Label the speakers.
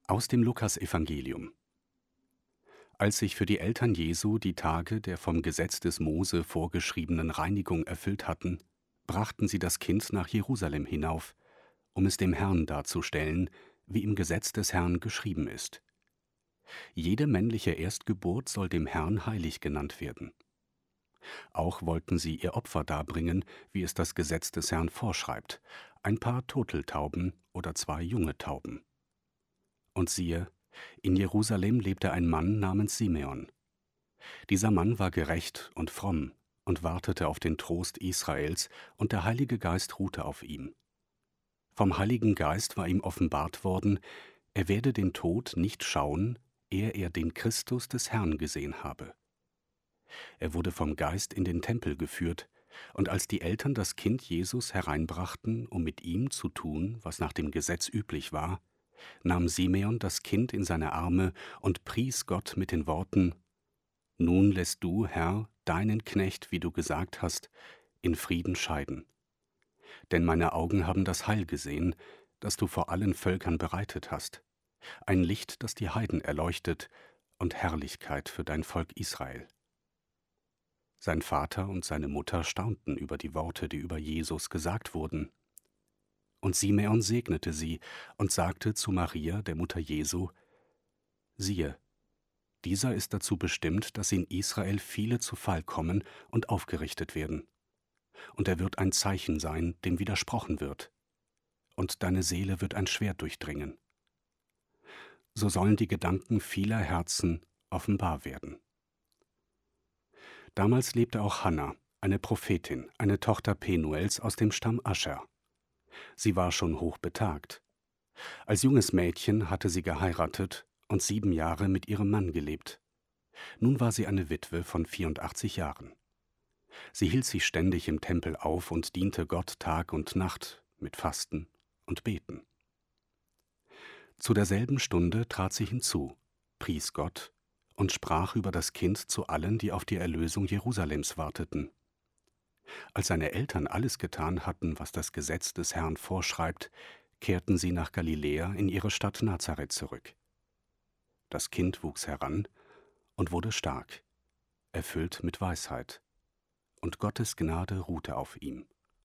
Speaker 1: Aus dem Lukasevangelium. Als sich für die Eltern Jesu die Tage der vom Gesetz des Mose vorgeschriebenen Reinigung erfüllt hatten, brachten sie das Kind nach Jerusalem hinauf, um es dem Herrn darzustellen, wie im Gesetz des Herrn geschrieben ist. Jede männliche Erstgeburt soll dem Herrn heilig genannt werden. Auch wollten sie ihr Opfer darbringen, wie es das Gesetz des Herrn vorschreibt, ein paar Turteltauben oder 2 junge Tauben. Und siehe, in Jerusalem lebte ein Mann namens Simeon. Dieser Mann war gerecht und fromm und wartete auf den Trost Israels, und der Heilige Geist ruhte auf ihm. Vom Heiligen Geist war ihm offenbart worden, er werde den Tod nicht schauen, ehe er den Christus des Herrn gesehen habe. Er wurde vom Geist in den Tempel geführt, und als die Eltern das Kind Jesus hereinbrachten, um mit ihm zu tun, was nach dem Gesetz üblich war, nahm Simeon das Kind in seine Arme und pries Gott mit den Worten: Nun lässt du, Herr, deinen Knecht, wie du gesagt hast, in Frieden scheiden. Denn meine Augen haben das Heil gesehen, das du vor allen Völkern bereitet hast, ein Licht, das die Heiden erleuchtet, und Herrlichkeit für dein Volk Israel. Sein Vater und seine Mutter staunten über die Worte, die über Jesus gesagt wurden. Und Simeon segnete sie und sagte zu Maria, der Mutter Jesu: Siehe, dieser ist dazu bestimmt, dass in Israel viele zu Fall kommen und aufgerichtet werden. Und er wird ein Zeichen sein, dem widersprochen wird. Und deine Seele wird ein Schwert durchdringen. So sollen die Gedanken vieler Herzen offenbar werden. Damals lebte auch Hanna, eine Prophetin, eine Tochter Penuels aus dem Stamm Ascher. Sie war schon hochbetagt. Als junges Mädchen hatte sie geheiratet und 7 Jahre mit ihrem Mann gelebt. Nun war sie eine Witwe von 84 Jahren. Sie hielt sich ständig im Tempel auf und diente Gott Tag und Nacht mit Fasten und Beten. Zu derselben Stunde trat sie hinzu, pries Gott und sprach über das Kind zu allen, die auf die Erlösung Jerusalems warteten. Als seine Eltern alles getan hatten, was das Gesetz des Herrn vorschreibt, kehrten sie nach Galiläa in ihre Stadt Nazareth zurück. Das Kind wuchs heran und wurde stark, erfüllt mit Weisheit, und Gottes Gnade ruhte auf ihm.